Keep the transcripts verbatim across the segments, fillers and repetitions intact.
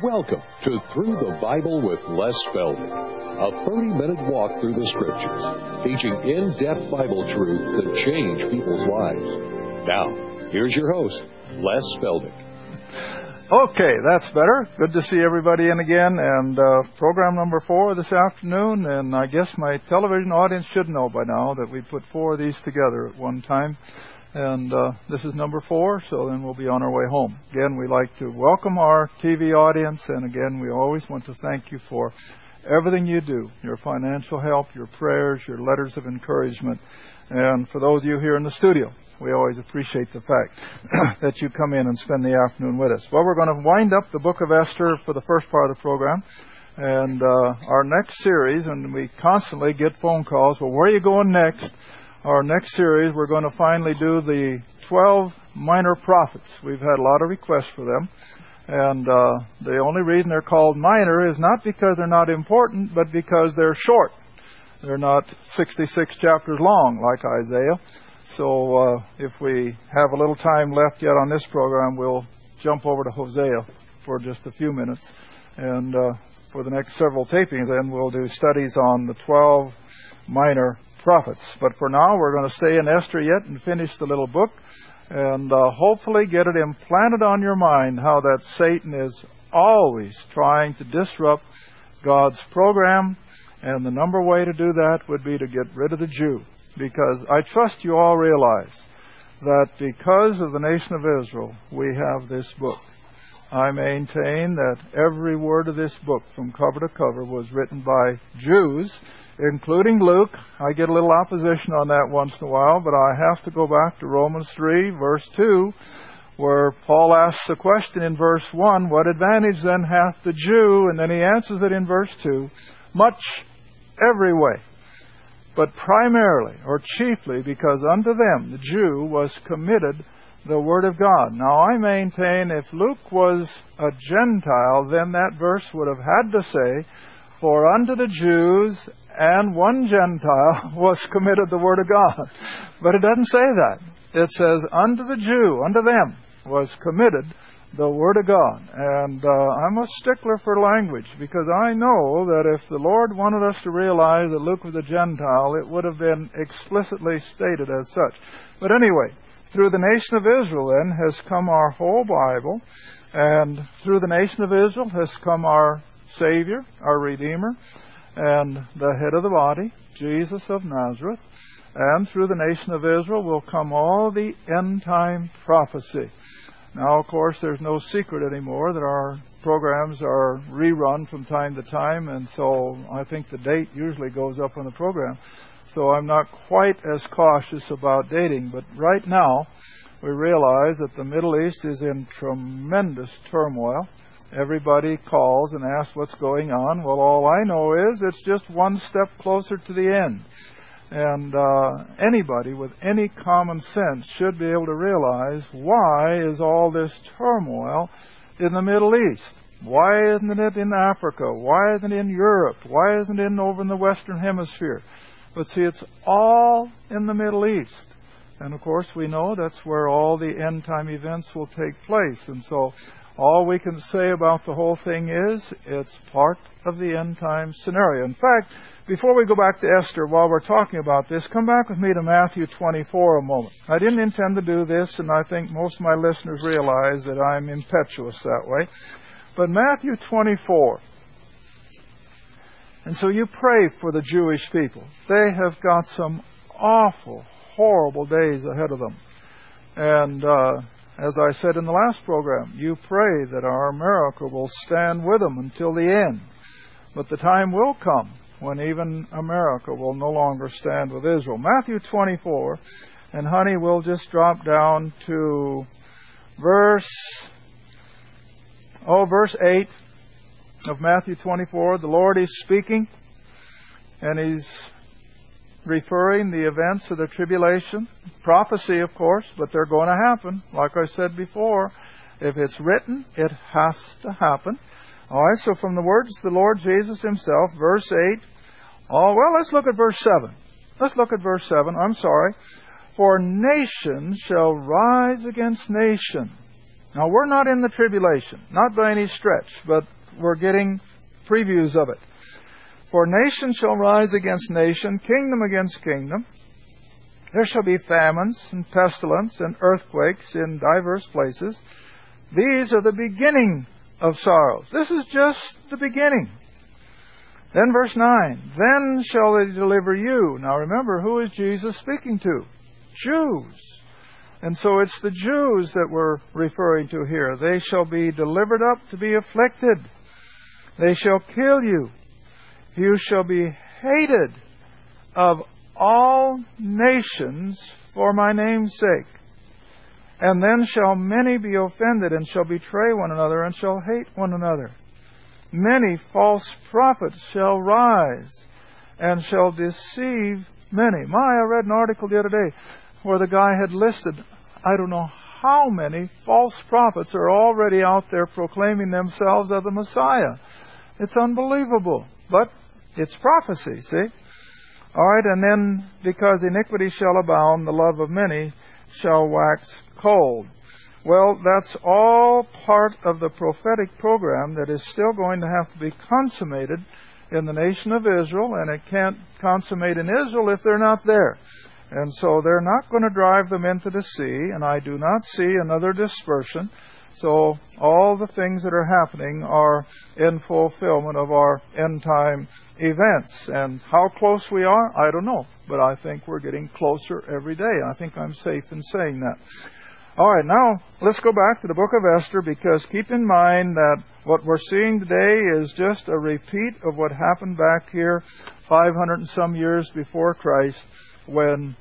Welcome to Through the Bible with Les Feldick, a thirty-minute walk through the Scriptures, teaching in-depth Bible truths that change people's lives. Now, here's your host, Les Feldick. Okay, that's better. Good to see everybody in again, and uh, program number four this afternoon, and I guess my television audience should know by now that we put four of these together at one time. And uh, this is number four, so then we'll be on our way home. Again, we like to welcome our T V audience, and again, we always want to thank you for everything you do, your financial help, your prayers, your letters of encouragement. And for those of you here in the studio, we always appreciate the fact that you come in and spend the afternoon with us. Well, we're going to wind up the book of Esther for the first part of the program. And uh, our next series, and we constantly get phone calls, well, where are you going next? Our next series, we're going to finally do the twelve minor prophets. We've had a lot of requests for them. And uh, the only reason they're called minor is not because they're not important, but because they're short. They're not sixty-six chapters long like Isaiah. So uh, if we have a little time left yet on this program, we'll jump over to Hosea for just a few minutes. And uh, for the next several tapings, then we'll do studies on the twelve minor prophets. But for now, we're going to stay in Esther yet and finish the little book and uh, hopefully get it implanted on your mind how that Satan is always trying to disrupt God's program. And the number way to do that would be to get rid of the Jew. Because I trust you all realize that because of the nation of Israel, we have this book. I maintain that every word of this book from cover to cover was written by Jews, including Luke. I get a little opposition on that once in a while, but I have to go back to Romans three, verse two, where Paul asks the question in verse one, what advantage then hath the Jew? And then he answers it in verse two, much every way, but primarily or chiefly because unto them, the Jew, was committed the Word of God. Now I maintain if Luke was a Gentile, then that verse would have had to say, for unto the Jews and one Gentile was committed the Word of God. But it doesn't say that. It says, unto the Jew, unto them was committed the Word of God. And uh, I'm a stickler for language because I know that if the Lord wanted us to realize that Luke was a Gentile, it would have been explicitly stated as such. But anyway, through the nation of Israel then has come our whole Bible, and through the nation of Israel has come our Savior, our Redeemer, and the head of the body, Jesus of Nazareth. And through the nation of Israel will come all the end-time prophecy. Now, of course, there's no secret anymore that our programs are rerun from time to time, and so I think the date usually goes up on the program. So I'm not quite as cautious about dating, but right now we realize that the Middle East is in tremendous turmoil. Everybody calls and asks what's going on. Well, all I know is it's just one step closer to the end. And uh, anybody with any common sense should be able to realize why is all this turmoil in the Middle East? Why isn't it in Africa? Why isn't it in Europe? Why isn't it in over in the Western Hemisphere? But see, it's all in the Middle East. And of course we know that's where all the end-time events will take place. And so all we can say about the whole thing is it's part of the end-time scenario. In fact, before we go back to Esther, while we're talking about this, come back with me to Matthew twenty-four a moment. I didn't intend to do this, and I think most of my listeners realize that I'm impetuous that way. But Matthew twenty-four. And so you pray for the Jewish people. They have got some awful, horrible days ahead of them. And uh, as I said in the last program, you pray that our America will stand with them until the end. But the time will come when even America will no longer stand with Israel. Matthew twenty-four, and honey, we'll just drop down to verse, oh, verse eight of Matthew twenty-four. The Lord is speaking, and He's referring the events of the tribulation. Prophecy, of course, but they're going to happen. Like I said before, if it's written, it has to happen. All right, so from the words of the Lord Jesus Himself, verse eight. Oh, well, let's look at verse seven. Let's look at verse seven. I'm sorry. For nation shall rise against nation, Now, we're not in the tribulation, not by any stretch, but we're getting previews of it. For nation shall rise against nation, kingdom against kingdom. There shall be famines and pestilence and earthquakes in divers places. These are the beginning of sorrows. This is just the beginning. Then verse nine, then shall they deliver you. Now remember, who is Jesus speaking to? Jews. And so it's the Jews that we're referring to here. They shall be delivered up to be afflicted. They shall kill you. You shall be hated of all nations for my name's sake. And then shall many be offended, and shall betray one another, and shall hate one another. Many false prophets shall rise, and shall deceive many. My, I read an article the other day where the guy had listed, I don't know how many false prophets are already out there proclaiming themselves as the Messiah. It's unbelievable. But it's prophecy, see? All right, and then, because iniquity shall abound, the love of many shall wax cold. Well, that's all part of the prophetic program that is still going to have to be consummated in the nation of Israel, and it can't consummate in Israel if they're not there. And so they're not going to drive them into the sea, and I do not see another dispersion. So all the things that are happening are in fulfillment of our end-time events. And how close we are, I don't know. But I think we're getting closer every day. I think I'm safe in saying that. All right, now let's go back to the book of Esther, because keep in mind that what we're seeing today is just a repeat of what happened back here five hundred and some years before Christ, when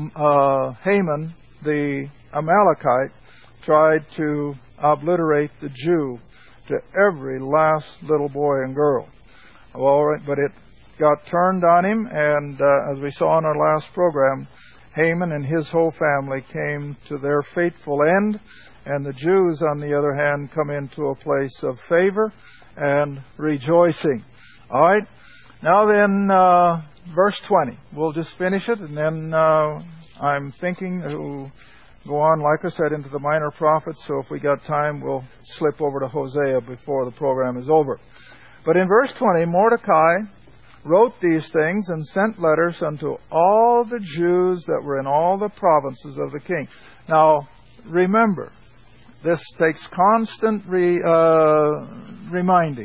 uh, Haman, the Amalekite, tried to obliterate the Jew to every last little boy and girl. All right, but it got turned on him, and uh, as we saw in our last program, Haman and his whole family came to their fateful end, and the Jews, on the other hand, come into a place of favor and rejoicing. All right, now then, uh, verse twenty. We'll just finish it, and then uh, I'm thinking to go on, like I said, into the minor prophets, so if we got time, we'll slip over to Hosea before the program is over. But in verse twenty, Mordecai wrote these things and sent letters unto all the Jews that were in all the provinces of the king. Now, remember, this takes constant re, uh, reminding.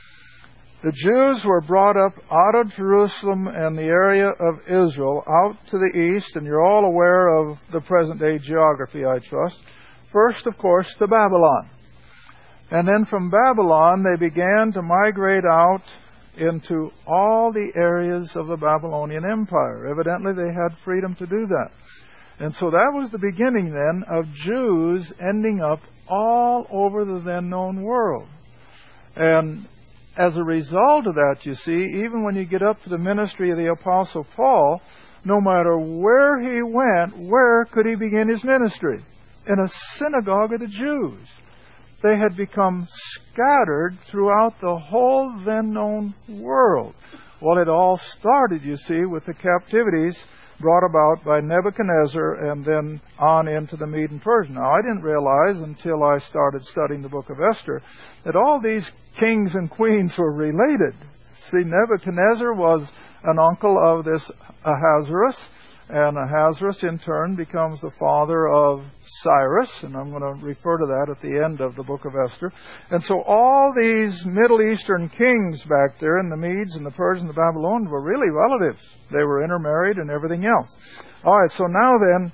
The Jews were brought up out of Jerusalem and the area of Israel out to the east, and you're all aware of the present-day geography, I trust. First, of course, to Babylon. And then from Babylon, they began to migrate out into all the areas of the Babylonian Empire. Evidently, they had freedom to do that. And so that was the beginning, then, of Jews ending up all over the then-known world. And as a result of that, you see, even when you get up to the ministry of the Apostle Paul, no matter where he went, where could he begin his ministry? In a synagogue of the Jews. They had become scattered throughout the whole then-known world. Well, it all started, you see, with the captivities brought about by Nebuchadnezzar and then on into the Mede and Persian. Now, I didn't realize until I started studying the book of Esther that all these kings and queens were related. See, Nebuchadnezzar was an uncle of this Ahasuerus, and Ahasuerus in turn becomes the father of Cyrus, and I'm going to refer to that at the end of the book of Esther. And so all these Middle Eastern kings back there, and the Medes and the Persians and the Babylonians, were really relatives. They were intermarried and everything else. All right, so now then,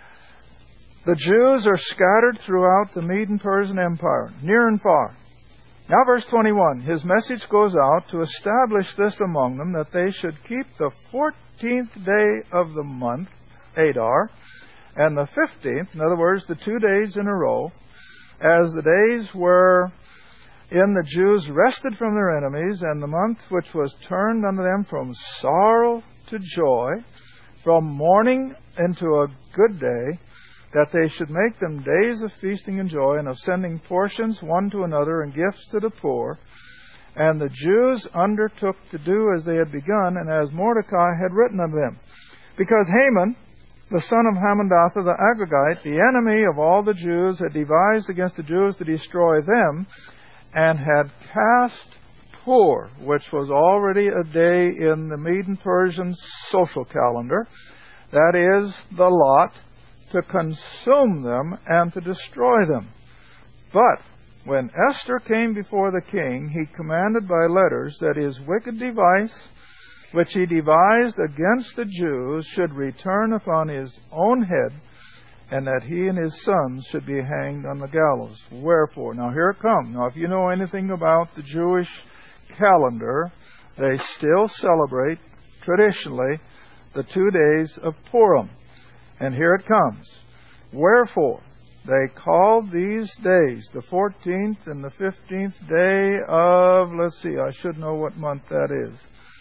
the Jews are scattered throughout the Mede and Persian Empire, near and far. Now verse twenty-one, his message goes out to establish this among them, that they should keep the fourteenth day of the month, Adar, and the fifteenth, in other words, the two days in a row, as the days were in the Jews rested from their enemies, and the month which was turned unto them from sorrow to joy, from mourning into a good day, that they should make them days of feasting and joy, and of sending portions one to another and gifts to the poor. And the Jews undertook to do as they had begun, and as Mordecai had written of them. Because Haman, the son of Hammedatha the Agagite, the enemy of all the Jews, had devised against the Jews to destroy them, and had cast Pur, which was already a day in the Medo-Persian social calendar, that is, the lot, to consume them and to destroy them. But when Esther came before the king, he commanded by letters that his wicked device, which he devised against the Jews, should return upon his own head, and that he and his sons should be hanged on the gallows. Wherefore, now here it comes. Now, if you know anything about the Jewish calendar, they still celebrate, traditionally, the two days of Purim. And here it comes. Wherefore, they called these days, the fourteenth and the fifteenth day of, let's see, I should know what month that is.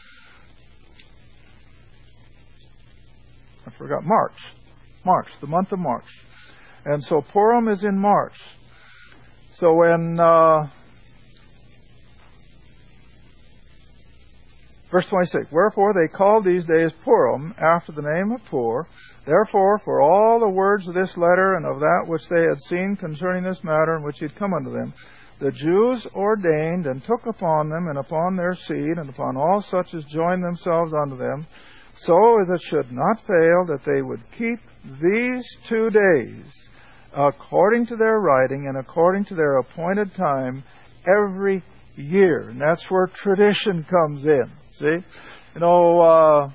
I forgot, March. March, the month of March. And so Purim is in March. So when, uh, verse twenty-six, wherefore they called these days Purim, after the name of Pur. Therefore, for all the words of this letter and of that which they had seen concerning this matter, in which he had come unto them, the Jews ordained and took upon them and upon their seed and upon all such as joined themselves unto them, so as it should not fail that they would keep these two days according to their writing and according to their appointed time every year. And that's where tradition comes in. See? You know, uh,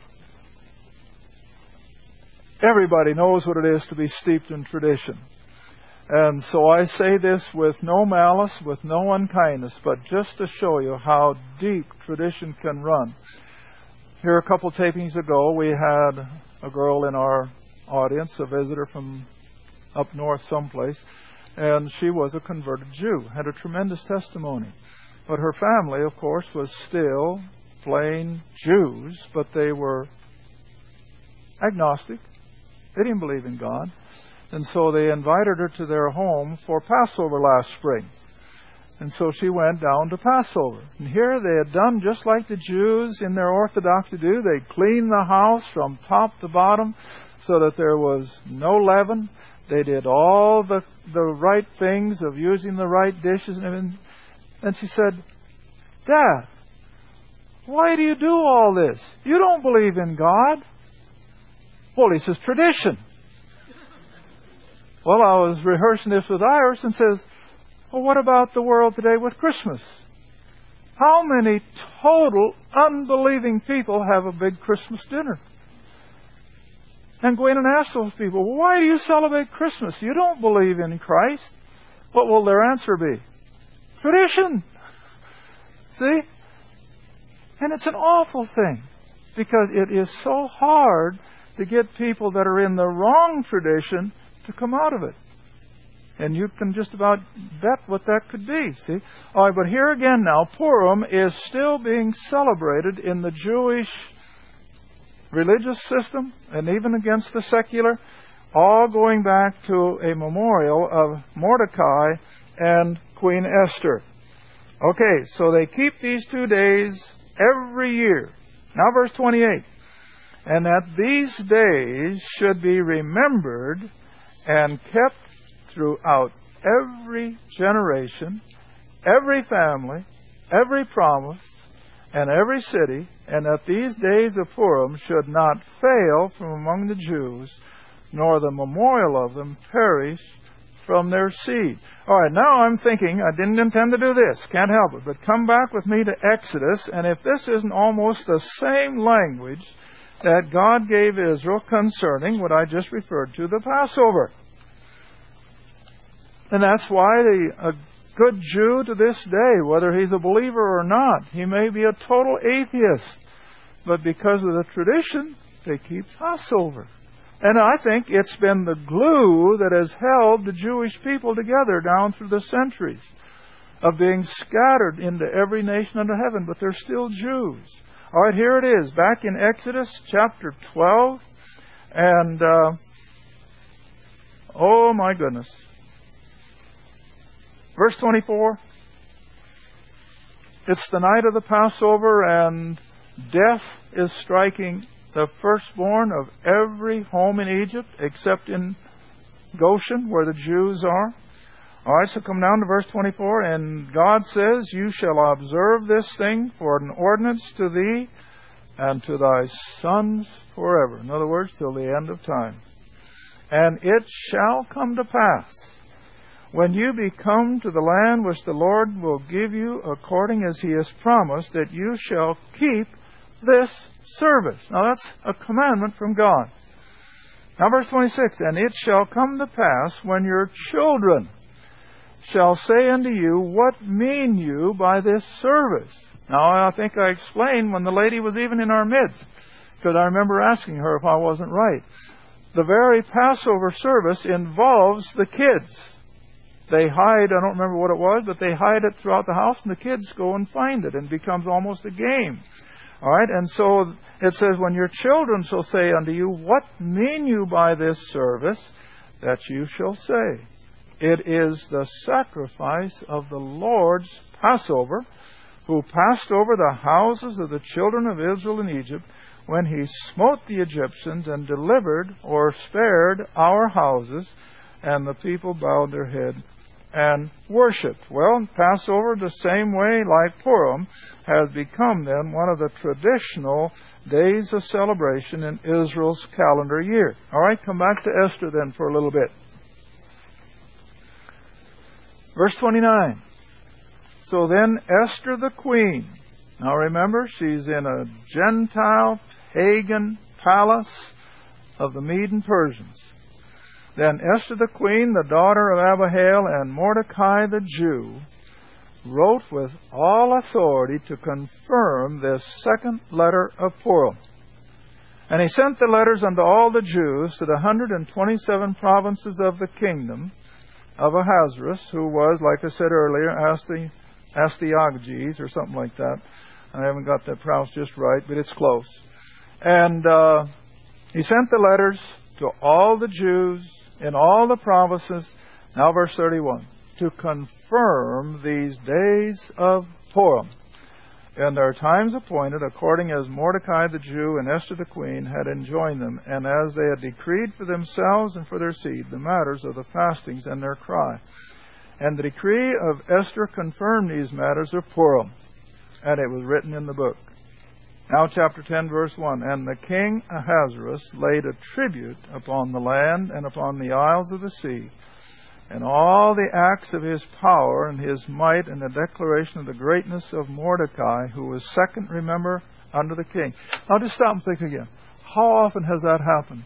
everybody knows what it is to be steeped in tradition. And so I say this with no malice, with no unkindness, but just to show you how deep tradition can run. Here a couple tapings ago, we had a girl in our audience, a visitor from up north someplace, and she was a converted Jew, had a tremendous testimony. But her family, of course, was still plain Jews, but they were agnostic. They didn't believe in God. And so they invited her to their home for Passover last spring. And so she went down to Passover. And here they had done just like the Jews in their orthodoxy do. They cleaned the house from top to bottom so that there was no leaven. They did all the, the right things of using the right dishes. And, and she said, Dad, why do you do all this? You don't believe in God. Well, he says, tradition. Well, I was rehearsing this with Iris and says, well, what about the world today with Christmas? How many total unbelieving people have a big Christmas dinner? And go in and ask those people, well, why do you celebrate Christmas? You don't believe in Christ. What will their answer be? Tradition. See? And it's an awful thing because it is so hard to get people that are in the wrong tradition to come out of it. And you can just about bet what that could be, see? All right, but here again now, Purim is still being celebrated in the Jewish religious system and even against the secular, all going back to a memorial of Mordecai and Queen Esther. Okay, so they keep these two days every year. Now verse twenty-eight. And that these days should be remembered and kept throughout every generation, every family, every promise, and every city, and that these days of Purim should not fail from among the Jews, nor the memorial of them perish from their seed. All right, now I'm thinking, I didn't intend to do this, can't help it, but come back with me to Exodus, and if this isn't almost the same language that God gave Israel concerning what I just referred to, the Passover. And that's why the, a good Jew to this day, whether he's a believer or not, he may be a total atheist, but because of the tradition, they keep Passover. And I think it's been the glue that has held the Jewish people together down through the centuries of being scattered into every nation under heaven, but they're still Jews. All right, here it is, back in Exodus chapter twelve, and uh, oh my goodness. Verse twenty-four, it's the night of the Passover, and death is striking the firstborn of every home in Egypt, except in Goshen, where the Jews are. All right, so come down to verse twenty-four. And God says, you shall observe this thing for an ordinance to thee and to thy sons forever. In other words, till the end of time. And it shall come to pass, when you be come to the land which the Lord will give you, according as he has promised, that you shall keep this service. Now that's a commandment from God. Now verse twenty-six, and it shall come to pass, when your children shall say unto you, what mean you by this service? Now I think I explained when the lady was even in our midst, because I remember asking her if I wasn't right. The very Passover service involves the kids. They hide, I don't remember what it was, but they hide it throughout the house, and the kids go and find it, and it becomes almost a game. All right, and so it says, when your children shall say unto you, what mean you by this service? That you shall say, it is the sacrifice of the Lord's Passover, who passed over the houses of the children of Israel in Egypt, when he smote the Egyptians and delivered or spared our houses, and the people bowed their head and worshipped. Well, Passover, the same way like Purim, has become then one of the traditional days of celebration in Israel's calendar year. All right, come back to Esther then for a little bit. Verse twenty-nine. So then Esther the queen, now remember, she's in a Gentile pagan palace of the Mede and Persians. Then Esther the queen, the daughter of Abihail, and Mordecai the Jew, wrote with all authority to confirm this second letter of Purim. And he sent the letters unto all the Jews to the hundred and twenty-seven provinces of the kingdom of Ahasuerus, who was, like I said earlier, Asti, Astyages, or something like that. I haven't got that pronounced just right, but it's close. And uh, he sent the letters to all the Jews in all the provinces, now verse thirty-one, to confirm these days of Purim, in their times appointed, according as Mordecai the Jew and Esther the queen had enjoined them, and as they had decreed for themselves and for their seed the matters of the fastings and their cry. And the decree of Esther confirmed these matters of Purim, and it was written in the book. Now chapter ten, verse one. And the king Ahasuerus laid a tribute upon the land and upon the isles of the sea, and all the acts of his power and his might, and the declaration of the greatness of Mordecai, who was second, remember, under the king. Now just stop and think again. How often has that happened?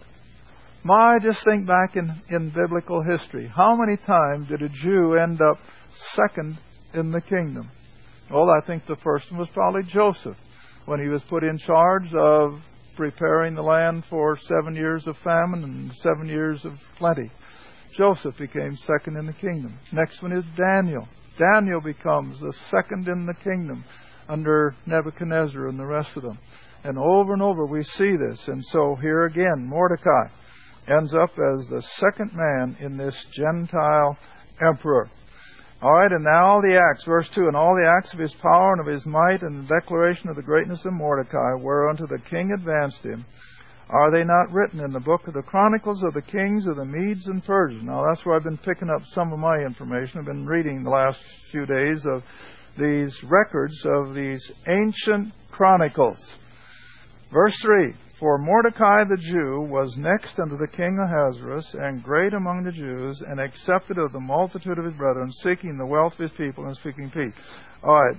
My, just think back in, in biblical history. How many times did a Jew end up second in the kingdom? Well, I think the first one was probably Joseph, when he was put in charge of preparing the land for seven years of famine and seven years of plenty. Joseph became second in the kingdom. Next one is Daniel. Daniel becomes the second in the kingdom under Nebuchadnezzar and the rest of them. And over and over we see this. And so here again, Mordecai ends up as the second man in this Gentile emperor. All right, and now all the acts, verse two, and all the acts of his power and of his might, and the declaration of the greatness of Mordecai, whereunto the king advanced him, are they not written in the book of the Chronicles of the kings of the Medes and Persians? Now that's where I've been picking up some of my information. I've been reading the last few days of these records of these ancient chronicles. Verse three, for Mordecai the Jew was next unto the king Ahasuerus, and great among the Jews, and accepted of the multitude of his brethren, seeking the wealth of his people and speaking peace. All right.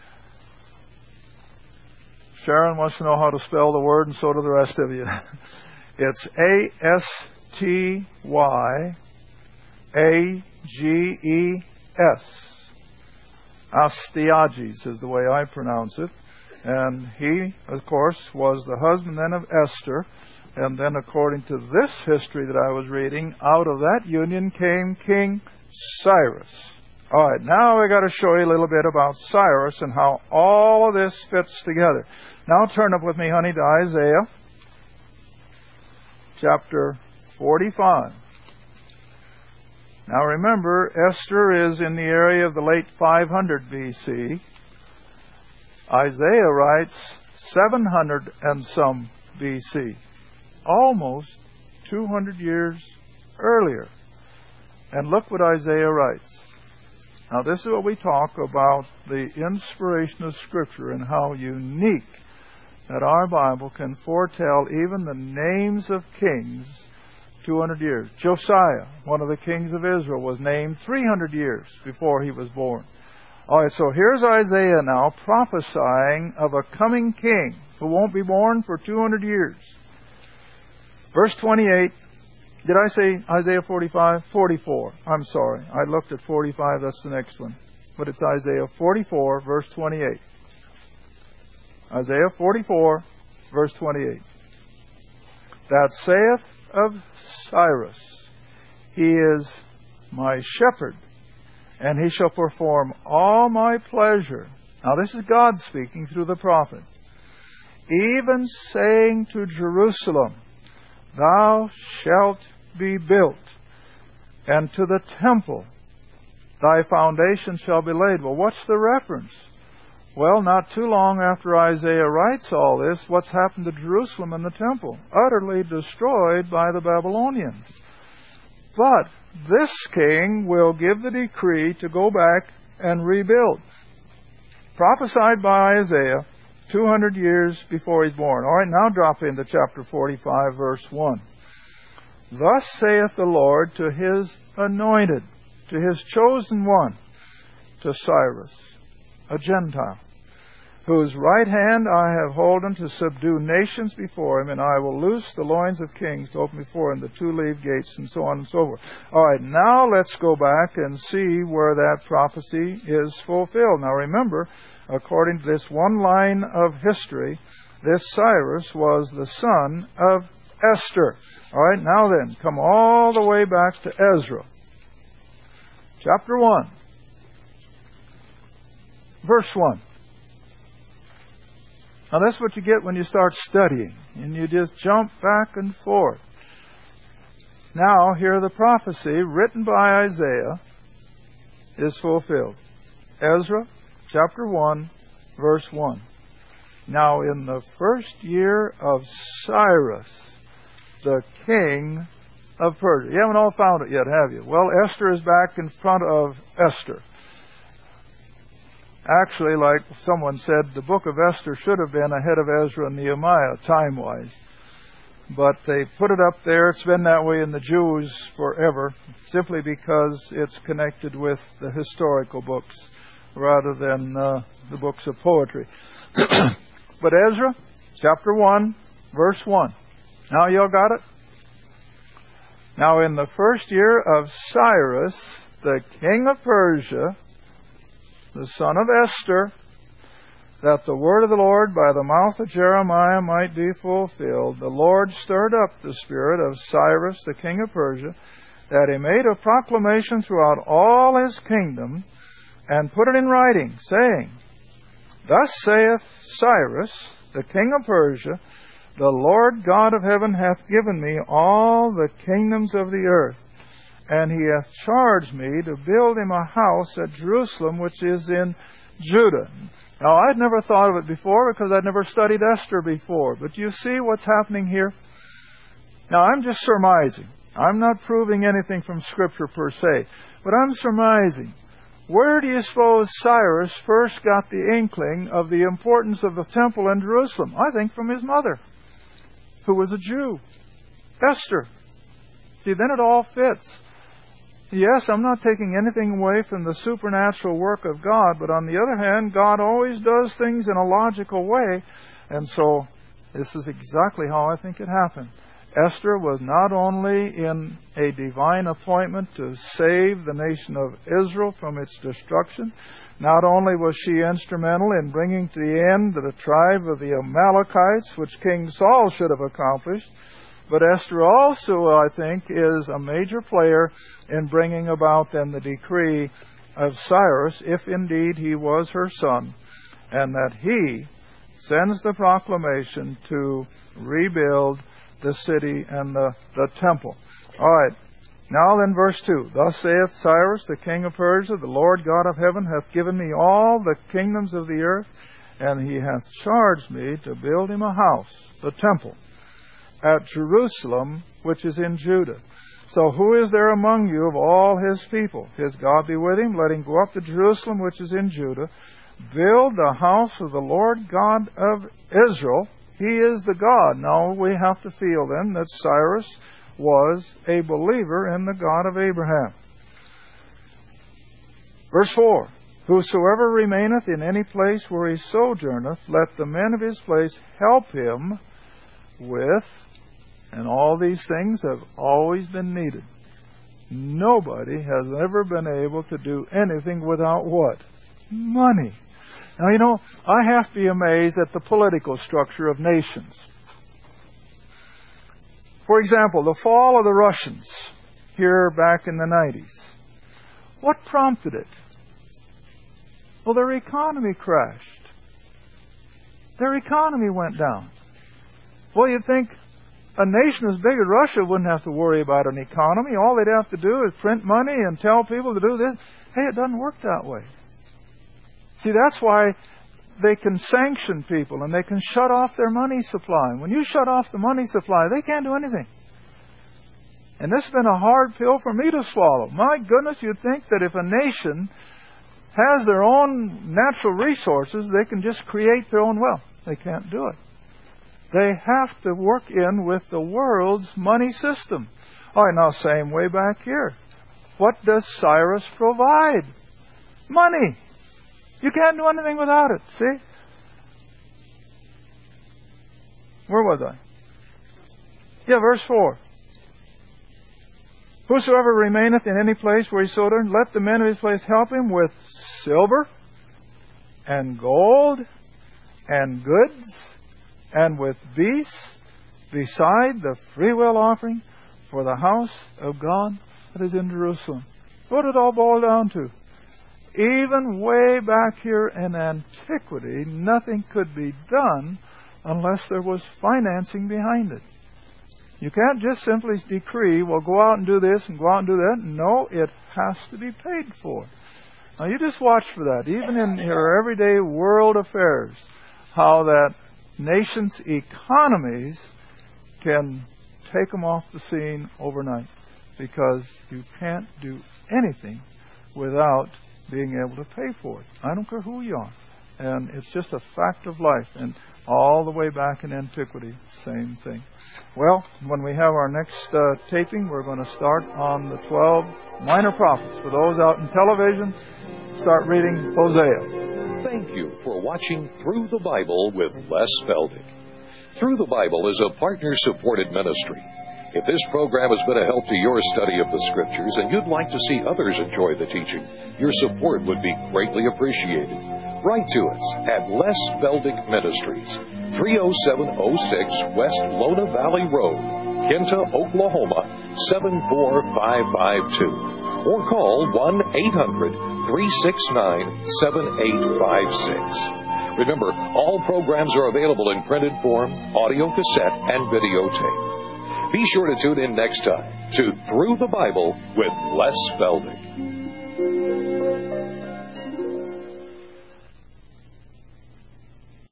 Sharon wants to know how to spell the word, and so do the rest of you. It's A S T Y A G E S. Astyages is the way I pronounce it. And he, of course, was the husband then of Esther. And then according to this history that I was reading, out of that union came King Cyrus. All right, now I've got to show you a little bit about Cyrus and how all of this fits together. Now turn up with me, honey, to Isaiah chapter forty-five. Now remember, Esther is in the area of the late five hundred B C. Isaiah writes seven hundred and some B C, almost two hundred years earlier. And look what Isaiah writes. Now, this is what we talk about the inspiration of Scripture and how unique that our Bible can foretell even the names of kings two hundred years. Josiah, one of the kings of Israel, was named three hundred years before he was born. All right, so here's Isaiah now prophesying of a coming king who won't be born for two hundred years. Verse twenty-eight. Did I say Isaiah forty-five? forty-four. I'm sorry. I looked at forty-five. That's the next one. But it's Isaiah forty-four, verse twenty-eight. Isaiah forty-four, verse twenty-eight. That saith of Cyrus, He is my shepherd, and He shall perform all my pleasure. Now this is God speaking through the prophet. Even saying to Jerusalem, Thou shalt be built, and to the temple thy foundation shall be laid. Well, what's the reference? Well, not too long after Isaiah writes all this, what's happened to Jerusalem and the temple? Utterly destroyed by the Babylonians. But this king will give the decree to go back and rebuild. Prophesied by Isaiah two hundred years before he's born. All right, now drop into chapter forty-five, verse one. Thus saith the Lord to His anointed, to His chosen one, to Cyrus, a Gentile, whose right hand I have holden to subdue nations before him, and I will loose the loins of kings to open before him the two-leaved gates, and so on and so forth. All right, now let's go back and see where that prophecy is fulfilled. Now remember, according to this one line of history, this Cyrus was the son of Esther. All right, now then, come all the way back to Ezra. Chapter one. Verse one. Now that's what you get when you start studying, and you just jump back and forth. Now, here the prophecy written by Isaiah is fulfilled. Ezra, chapter one, verse one. Now, in the first year of Cyrus, the king of Persia. You haven't all found it yet, have you? Well, Esther is back in front of Esther. Actually, like someone said, the book of Esther should have been ahead of Ezra and Nehemiah, time-wise. But they put it up there. It's been that way in the Jews forever, simply because it's connected with the historical books rather than uh, the books of poetry. But Ezra, chapter one, verse one. Now you all got it? Now in the first year of Cyrus, the king of Persia, the son of Esther, that the word of the Lord by the mouth of Jeremiah might be fulfilled, the Lord stirred up the spirit of Cyrus, the king of Persia, that he made a proclamation throughout all his kingdom, and put it in writing, saying, Thus saith Cyrus, the king of Persia, The Lord God of heaven hath given me all the kingdoms of the earth, and he hath charged me to build him a house at Jerusalem, which is in Judah. Now, I'd never thought of it before because I'd never studied Esther before. But you see what's happening here? Now, I'm just surmising. I'm not proving anything from Scripture per se. But I'm surmising. Where do you suppose Cyrus first got the inkling of the importance of the temple in Jerusalem? I think from his mother, who was a Jew, Esther. See, then it all fits. Yes, I'm not taking anything away from the supernatural work of God, but on the other hand, God always does things in a logical way, and so this is exactly how I think it happened. Esther was not only in a divine appointment to save the nation of Israel from its destruction, not only was she instrumental in bringing to the end the tribe of the Amalekites, which King Saul should have accomplished, but Esther also, I think, is a major player in bringing about then the decree of Cyrus, if indeed he was her son, and that he sends the proclamation to rebuild the city and the, the temple. All right. Now then, verse two. Thus saith Cyrus, the king of Persia, The Lord God of heaven hath given me all the kingdoms of the earth, and he hath charged me to build him a house, the temple, at Jerusalem, which is in Judah. So who is there among you of all his people? His God be with him. Let him go up to Jerusalem, which is in Judah. Build the house of the Lord God of Israel. He is the God. Now we have to feel then that Cyrus was a believer in the God of Abraham. Verse four. Whosoever remaineth in any place where he sojourneth, let the men of his place help him with, and all these things have always been needed. Nobody has ever been able to do anything without what? Money. Now, you know, I have to be amazed at the political structure of nations. For example, the fall of the Russians here back in the nineties. What prompted it? Well, their economy crashed. Their economy went down. Well, you'd think a nation as big as Russia wouldn't have to worry about an economy. All they'd have to do is print money and tell people to do this. Hey, it doesn't work that way. See, that's why they can sanction people and they can shut off their money supply. When you shut off the money supply, they can't do anything. And this has been a hard pill for me to swallow. My goodness, you'd think that if a nation has their own natural resources, they can just create their own wealth. They can't do it. They have to work in with the world's money system. All right, now same way back here. What does Cyrus provide? Money. You can't do anything without it. See? Where was I? Yeah, verse four. Whosoever remaineth in any place where he sojourneth, let the men of his place help him with silver and gold and goods and with beasts, beside the freewill offering for the house of God that is in Jerusalem. What did it all boil down to? Even way back here in antiquity, nothing could be done unless there was financing behind it. You can't just simply decree, well, go out and do this and go out and do that. No, it has to be paid for. Now, you just watch for that. Even in your everyday world affairs, how that nations' economies can take them off the scene overnight, because you can't do anything without being able to pay for it. I don't care who you are. And it's just a fact of life. And all the way back in antiquity, same thing. Well, when we have our next uh, taping, we're going to start on the twelve minor prophets. For those out in television, start reading Hosea. Thank you for watching Through the Bible with Les Feldick. Through the Bible is a partner-supported ministry. If this program has been a help to your study of the Scriptures and you'd like to see others enjoy the teaching, your support would be greatly appreciated. Write to us at Les Feldick Ministries, three oh seven oh six West Lona Valley Road, Kinta, Oklahoma, seven four five five two. Or call one eight hundred three six nine seven eight five six. Remember, all programs are available in printed form, audio cassette, and videotape. Be sure to tune in next time to Through the Bible with Les Feldick.